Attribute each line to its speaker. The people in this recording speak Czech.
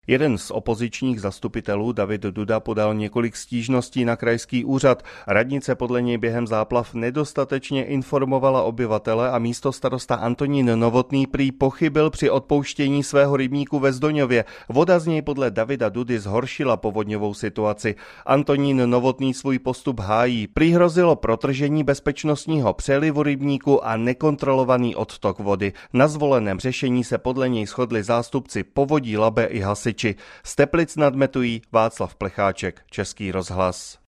Speaker 1: Jeden z opozičních zastupitelů, David Duda, podal několik stížností na krajský úřad. Radnice podle něj během záplav nedostatečně informovala obyvatele a místostarosta Antonín Novotný prý pochybil při odpouštění svého rybníku ve Zdoňově. Voda z něj podle Davida Dudy zhoršila povodňovou situaci. Antonín Novotný svůj postup hájí. Prý hrozilo protržení bezpečnostního přelivu rybníku a nekontrolovaný odtok vody. Na zvoleném řešení se podle něj shodli zástupci Povodí Labe i hasiči. Z Teplic nad Metují Václav Plecháček, Český rozhlas.